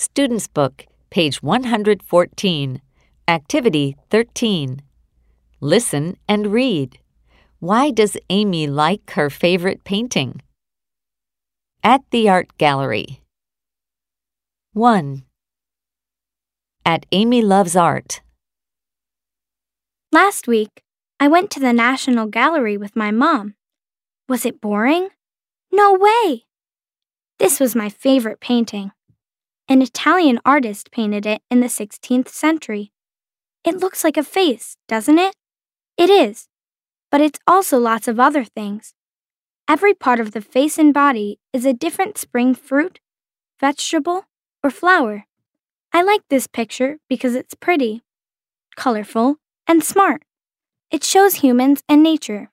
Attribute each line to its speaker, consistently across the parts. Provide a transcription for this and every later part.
Speaker 1: Student's Book, page 114, Activity 13. Listen and read. Why does Amy like her favorite painting? At the art gallery. 1. At Amy Loves Art.
Speaker 2: Last week, I went to the National Gallery with my mom. Was it boring? No way! This was my favorite painting. An Italian artist painted it in the 16th century. It looks like a face, doesn't it? It is, but it's also lots of other things. Every part of the face and body is a different spring fruit, vegetable, or flower. I like this picture because it's pretty, colorful, and smart. It shows humans and nature.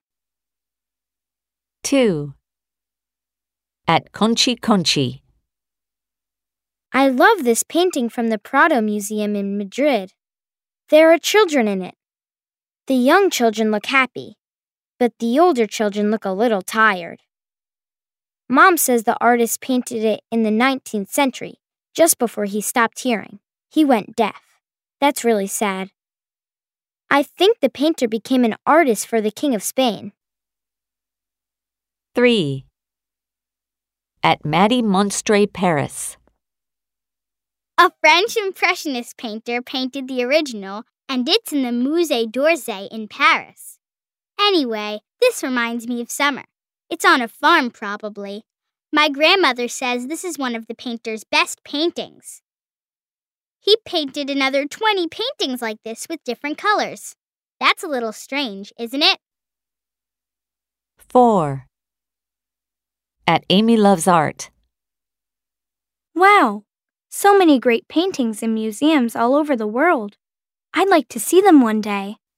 Speaker 1: 2. At Conchi Conchi.
Speaker 3: I love this painting from the Prado Museum in Madrid. There are children in it. The young children look happy, but the older children look a little tired. Mom says the artist painted it in the 19th century, just before he stopped hearing. He went deaf. That's really sad. I think the painter became an artist for the King of Spain.
Speaker 1: 3. At Maddie Monstre Paris.
Speaker 4: A French Impressionist painter painted the original, and it's in the Musée d'Orsay in Paris. Anyway, this reminds me of summer. It's on a farm, probably. My grandmother says this is one of the painter's best paintings. He painted another 20 paintings like this with different colors. That's a little strange, isn't it?
Speaker 1: 4. At Amy Loves Art.
Speaker 2: Wow! So many great paintings in museums all over the world. I'd like to see them one day.